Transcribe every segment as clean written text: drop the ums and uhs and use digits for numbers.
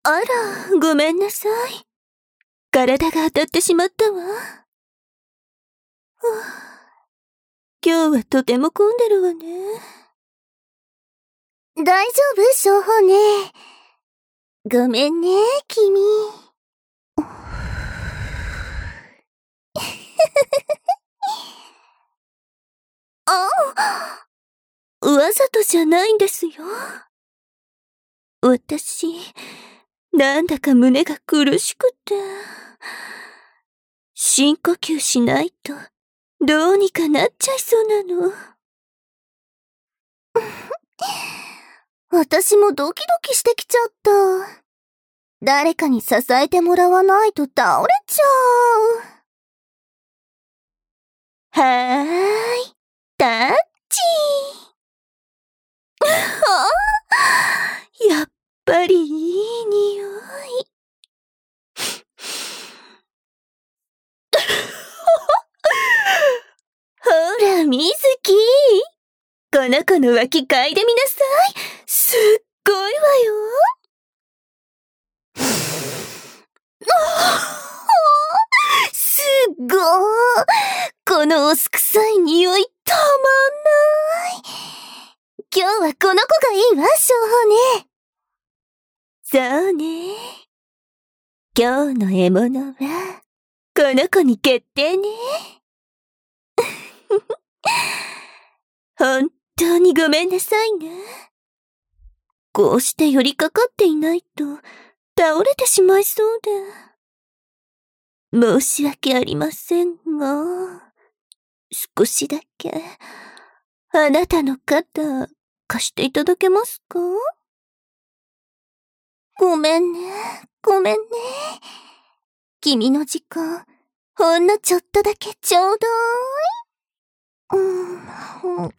あら、ごめんなさい。体が当たってしまったわ。今日はとても混んでるわね。 大丈夫、小宝ね。ごめんね、君。 わざとじゃないんですよ。私、なんだか胸が苦しくて。深呼吸しないと、どうにかなっちゃいそうなの。 私もドキドキしてきちゃった。誰かに支えてもらわないと倒れちゃう。 はーい、タッチやっぱりいい匂い。ほら、みずき。この子の脇嗅いでみなさい。すっごいわよ。 すごー。このおす臭い匂いたまんない。今日はこの子がいいわ、小宝ね。 そうね。今日の獲物は、この子に決定ね。本当にごめんなさいね。こうして寄りかかっていないと、倒れてしまいそうで。申し訳ありませんが、少しだけ、あなたの肩、貸していただけますか？ ごめんね、ごめんね。君の時間、ほんのちょっとだけちょうだい。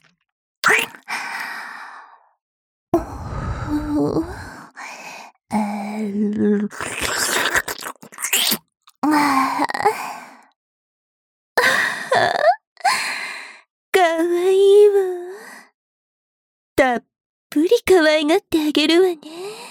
かわいいわ。たっぷり可愛がってあげるわね。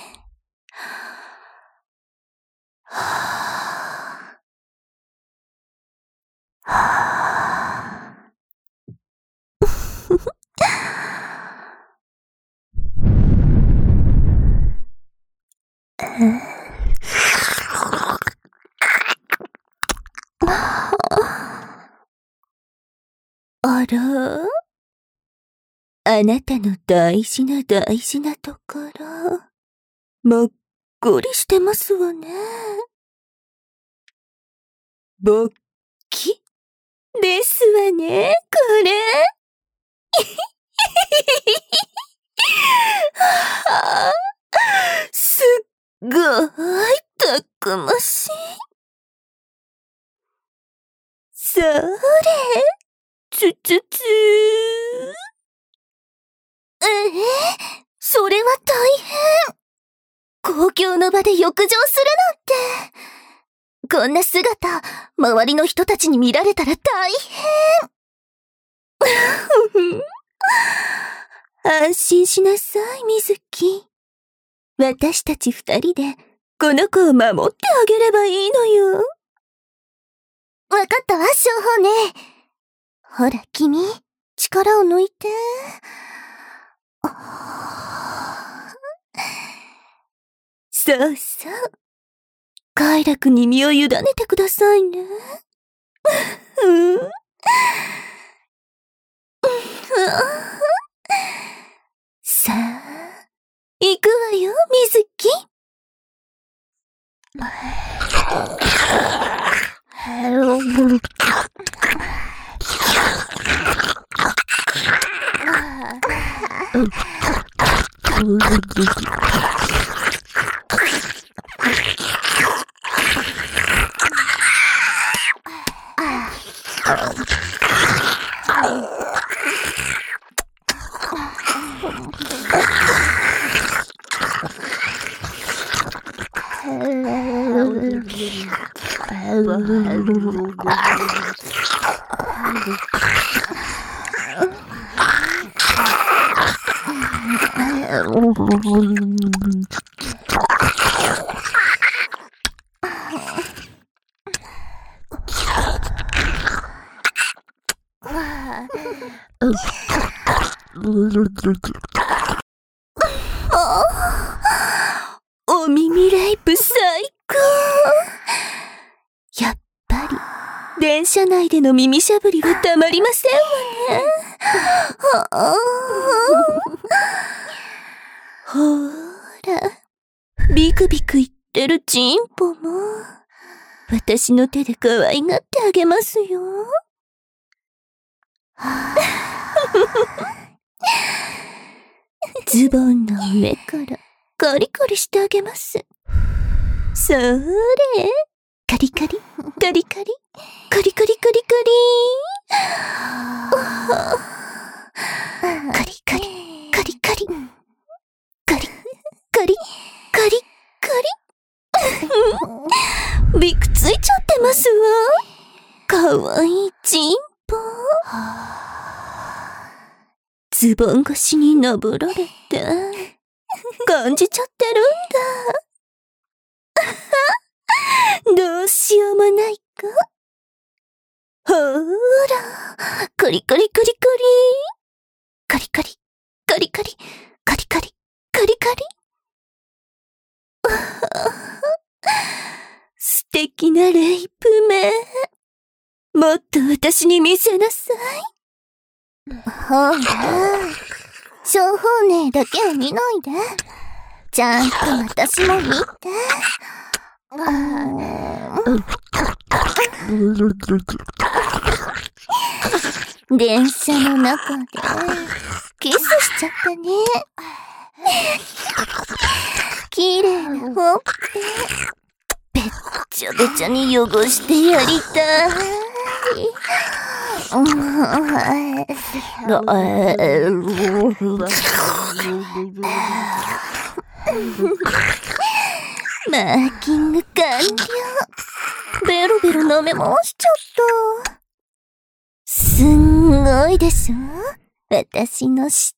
あら？あなたの大事な大事なところ、もっこりしてますわね。ぼっきですわね、これ。すっごいたくましい。それ、つつつそれは大変。公共の場で浴場するなんて。こんな姿、周りの人たちに見られたら大変。 安心しなさい、みずき。私たち二人で、この子を守ってあげればいいのよ。 わかったわ、小宝ね。ほら、君、力を抜いて。 そうそう。快楽に身を委ねてくださいね。さあ、行くわよ、みずき。 お耳レイプ最高。やっぱり電車内での耳しゃぶりはたまりませんわね。ほーら、ビクビク言ってるチンポも私の手で可愛がってあげますよ。ズボンの上からカリカリしてあげます。それ、カリカリ、カリカリ、カリカリカリカリ。カリカリ、カリカリ、カリ、カリ、カリ、カリ。ビクついちゃってますわ。かわいいチンポ。ズボン越しに登られて、感じちゃってるんだ。どうしようもないか。ほーら、カリカリカリカリ。カリカリ、カリカリ、カリカリ、カリカリ。素敵なレイプ目。もっと私に見せなさい。 ほら、小方姉だけを見ないで。ちゃんと私も見て。電車の中でキスしちゃったね。綺麗なほっぺ、べっちゃべちゃに汚してやりたい。マーキング完了。ベロベロ舐め回しちゃった。すんごいでしょ、私の舌。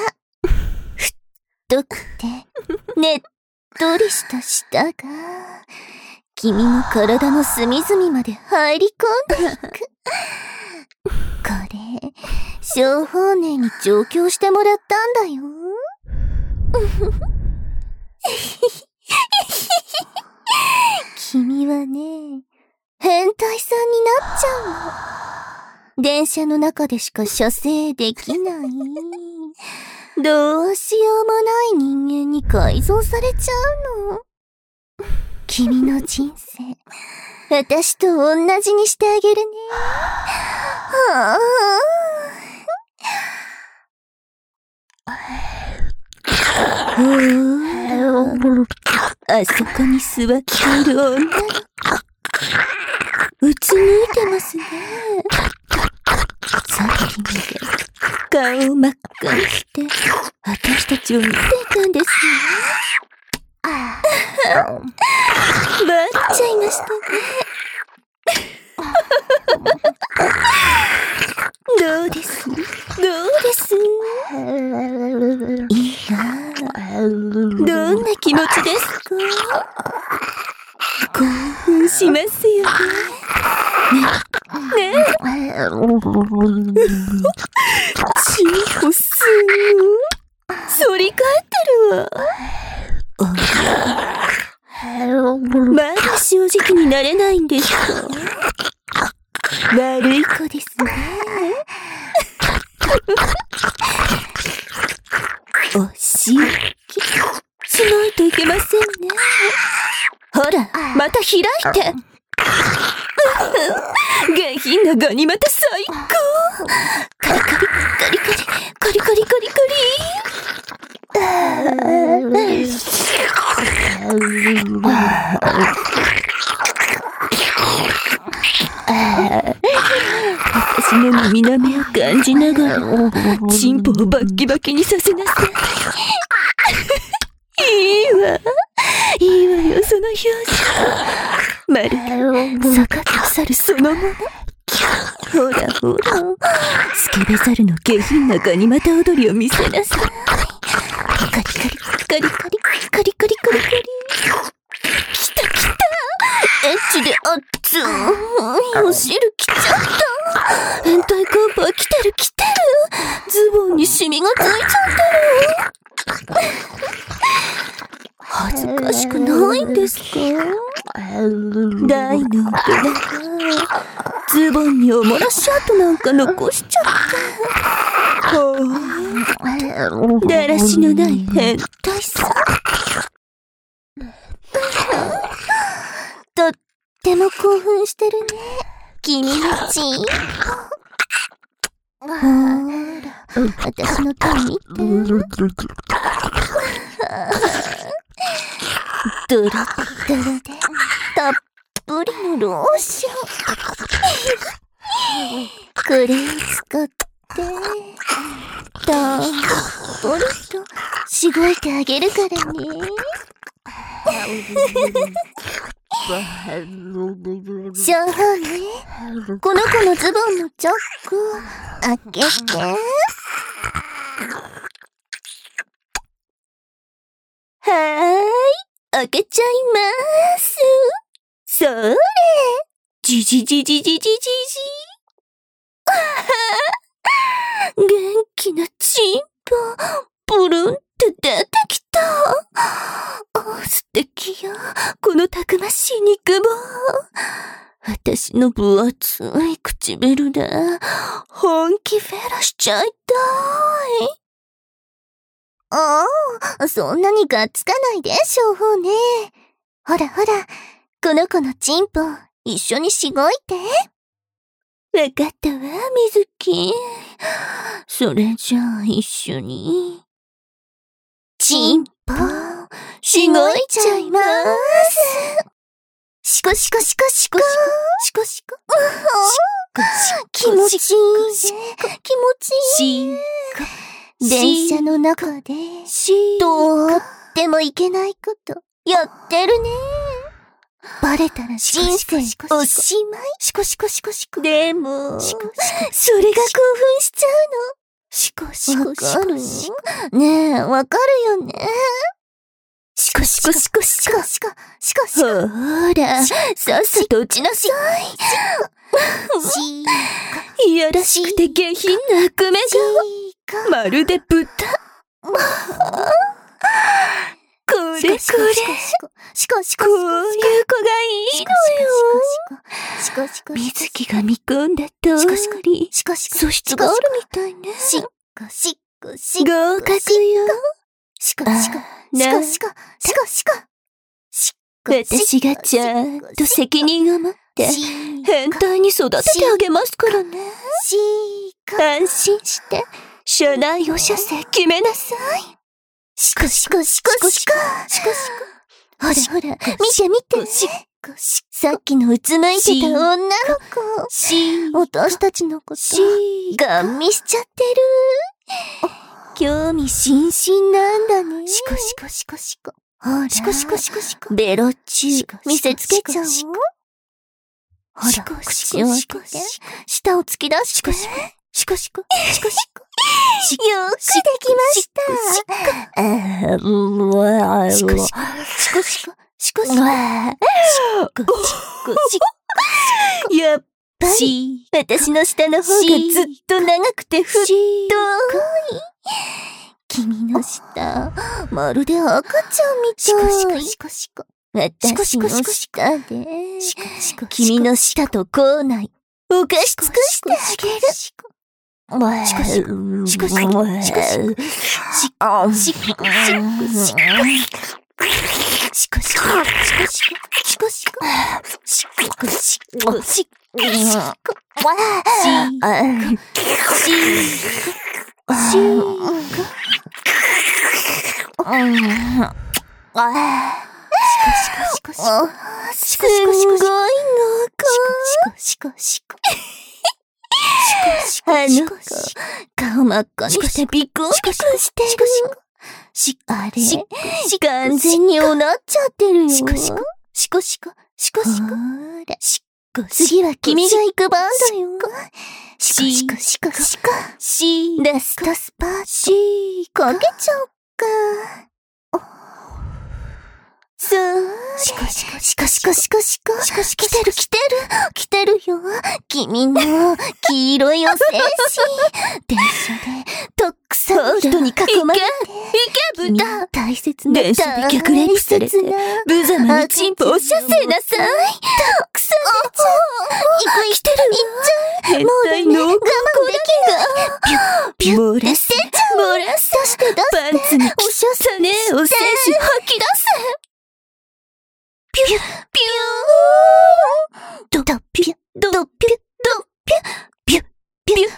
太くてねっとりした舌が君の体の隅々まで入り込んでいく。これ、小方姉に上京してもらったんだよ。君はね、変態さんになっちゃうの。電車の中でしか射精できない。どうしようもない人間に改造されちゃうの。君の人生、私と同じにしてあげるね。はあそこに座っている女の子、うつむいてますね。さっきまで顔を真っ赤にして私たちを見ていたんですよ。バレちゃいましたね。どうですいや、どんな気持ちですか？興奮しますよね。ねえ。チンポすぐ反り返ってるわ。まだ正直になれないんですか？悪い子ですね。お仕置きしないといけませんね。ほら、また開いて。下品なガニ股最高。カリカリカリカリカリカリカリカリ。私の耳なめを感じながらチンポをバッキバキにさせなさい。いいわよ、その表情。まるで逆立猿そのもの。ほらスケベ猿の下品なガニ股踊りを見せなさい。カリカリカリカリカリカリカリカリ。きたエッチであっつー。お汁きちゃった。変態コンパ来てる。 シミがついちゃってる。恥ずかしくないんですか？大の大人がズボンにおもらし跡なんか残しちゃって。だらしのない変態さ。とっても興奮してるね、君のチン。ほら、私の手見て。ドロッドロでたっぷりのローション。これを使ってたっぷりとしごいてあげるからね。しょうほうね、この子のズボンのチャック開けて。はーい、開けちゃいまーす。それ、じじじじじじじじ。元気なチンポ、ブルンって出てきた。素敵よ、このたくましい肉棒。私の分厚い唇で本気フェラしちゃいたい。そんなにがっつかないで、しょうほうね。ほらほら、この子のチンポ、一緒にしごいて。わかったわ、みずき。それじゃあ一緒に。チンポ、しごいちゃいまーす。しこしこしこしこしこしこ。気持ちいいね。気持ちいい。電車の中で、とってもいけないことやってるね。バレたら人生おしまい。しこしこしこしこ。でも、それが興奮しちゃうの。しこしこしこしこ。ねえ、わかるよね。しこしこしこしこしこしこしこ。ほら、さっさと打ちなさい。いやらしくて下品な悪目が、まるで豚。これこれ。こういう子がいいのよ。水木が見込んだ通り、素質があるみたいね。合格よ。私がちゃんと責任を持って変態に育ててあげますからね。安心して車内お射精決めなさい。しこしこしこしこ。ほらほら、見て見て。さっきのうつむいてた女の子。私たちのことガン見しちゃってる。興味津々なんだね。しこしこしこしこ。ほら、しこしこしこしこ。ベロッチュ見せつけちゃおう。ほら、口を開けて、舌を突き出ししこしこ。しこしこ。しこしこ。よくできました。しこしこ。しこしこ。しこしこ。やっぱり、私の舌の方がずっと長くて太い。君の舌、まるで赤ちゃんみたい。私の舌で、君の舌と口内、おかし尽くしてあげる。しこしこ、しこしこ、しこしこ、しこしこ、しこしこ、しこしこ、しこしこ、しこしこ、しこしこ、しこしこ、しこ、すんごいのあの子、顔真っ赤にしてビクンビクンしてる。あれ、完全におなっちゃってるよ。しこしこ、しこしこ、しこしこ。次は君が行く番だよ。しこしこしこしこ。ラストスパートかけちゃおっか。そう。しこしこしこしこしこしこ。来てる来てる。来てるよ。君の黄色いお精子。電車でたくささん人に囲まれて。 行け、豚。 大切な電車で逆レイプされて、無様にチンポを射精なさい。 たくさん出ちゃう。 来てるわ。変態濃厚我慢できない。 漏らす。漏らす。 出して出して。 パンツにおしゃさねえお精子吐き出せ。 ピュピュー。ドピュドピュドピュピュピュピュピュ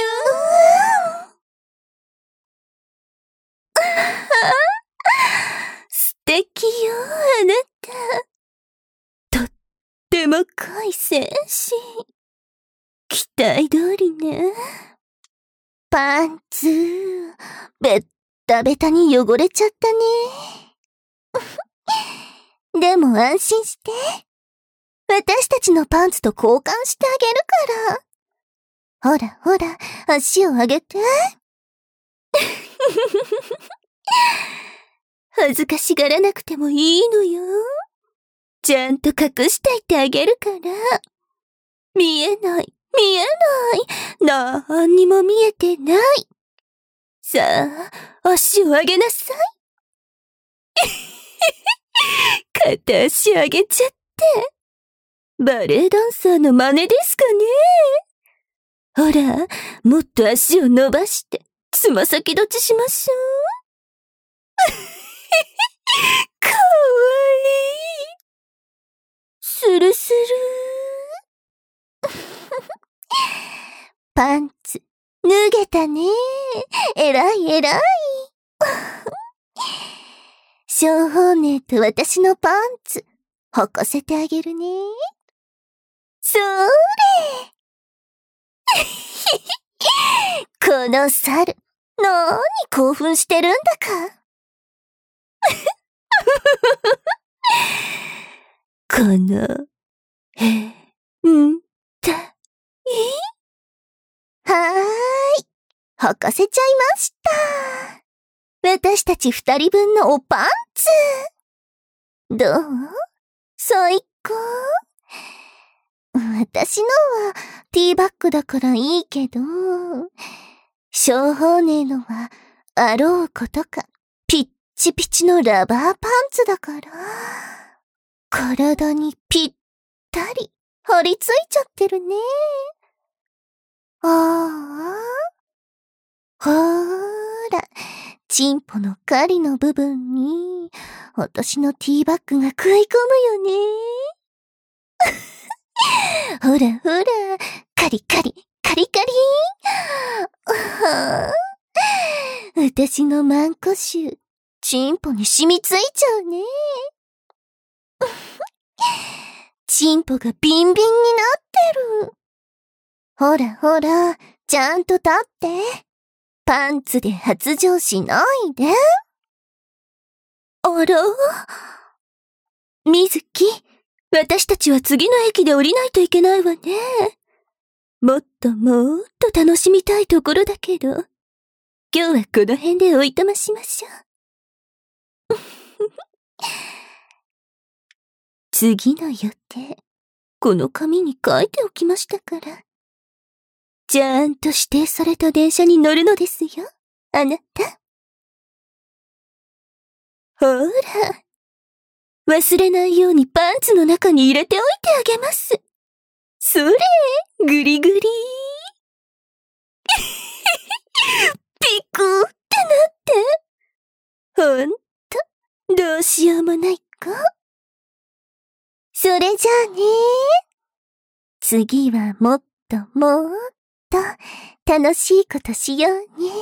素敵よ、あなた。とっても濃い精子。期待通りね。 パンツ、ベッタベタに汚れちゃったね。でも安心して。私たちのパンツと交換してあげるから。ほらほら、足を上げて。 恥ずかしがらなくてもいいのよ。ちゃんと隠していてあげるから。見えない、見えない。なんにも見えてない。さあ、足を上げなさい。片足上げちゃって。バレエダンサーの真似ですかね。ほら、もっと足を伸ばして、つま先立ちしましょう。かわいい。スルスル。 パンツ、脱げたね。えらいえらい。小宝姉と私のパンツ、履かせてあげるね。そーれ。この猿、なーに興奮してるんだか。 この、たい。 はーい。履かせちゃいました。私たち2人分のおパンツ。どう？最高？私のはティーバッグだからいいけど、小宝姉のはあろうことかピッチピチのラバーパンツだから、体にぴったり張り付いちゃってるね。ああ。ほーら、チンポの狩りの部分に、私のティーバッグが食い込むよね。ほらほら、カリカリ、カリカリー。私のマンコ臭、チンポに染みついちゃうね。チンポがビンビンになってる。ほらほら、ちゃんと立って。パンツで発情しないで。 あら？みずき、私たちは次の駅で降りないといけないわね。もっともっと楽しみたいところだけど、今日はこの辺でおいとましましょう。次の予定、この紙に書いておきましたから。ちゃんと指定された電車に乗るのですよ、あなた。ほら、忘れないようにパンツの中に入れておいてあげます。それ、ぐりぐり。ピクーってなって。ほんと、どうしようもないか。 それじゃあね。次はもっともっと楽しいことしようね。